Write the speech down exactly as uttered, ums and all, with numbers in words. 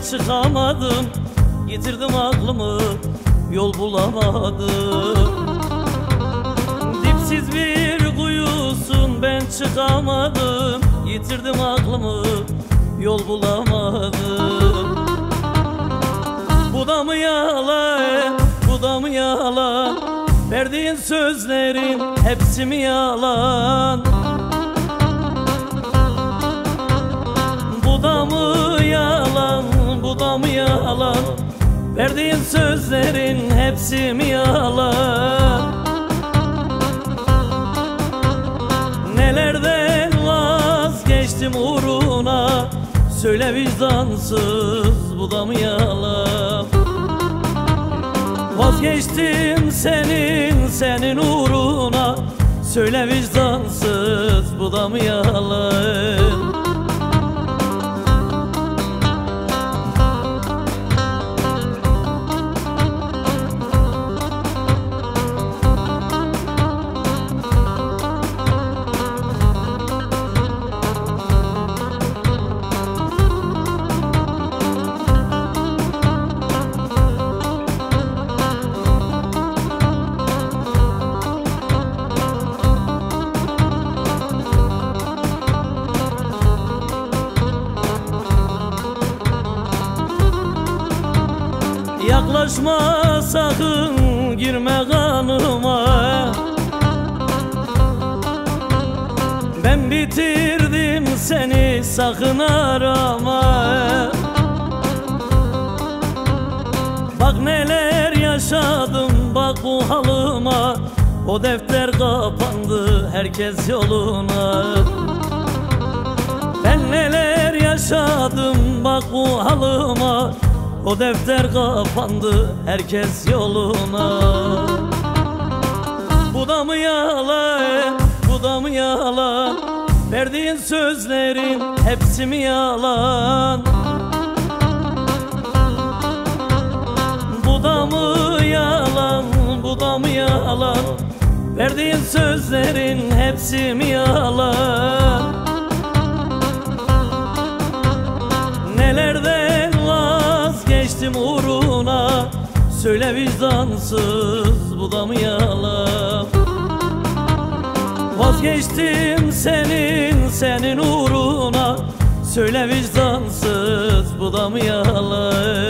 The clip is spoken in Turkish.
çıkamadım, yitirdim aklımı, yol bulamadım. Dipsiz bir kuyusun, ben çıkamadım, yitirdim aklımı, yol bulamadım. Bu da mı yalan, bu da mı yalan, verdiğin sözlerin hepsi mi yalan? Bu da mı yalan, bu da mı yalan, verdiğin sözlerin hepsi mi yalan? Nelerden vazgeçtim uğruna, söyle vicdansız, bu da mı yalan? Vazgeçtim senin, senin uğruna, söyle vicdansız, bu da mı yalan? Yaklaşma sakın, girme kanıma, ben bitirdim seni, sakın arama. Bak neler yaşadım, bak bu halıma, o defter kapandı, herkes yoluna. Ben neler yaşadım, bak bu halıma, o defter kapandı, herkes yoluna. Bu da mı yalan, bu da mı yalan, verdiğin sözlerin hepsi mi yalan? Bu da mı yalan, bu da mı yalan, verdiğin sözlerin hepsi mi yalan? Nelerden vazgeçtim uğruna, söyle vicdansız, bu da mı yalan? Vazgeçtim senin, senin uğruna, söyle vicdansız, bu da mı yalan?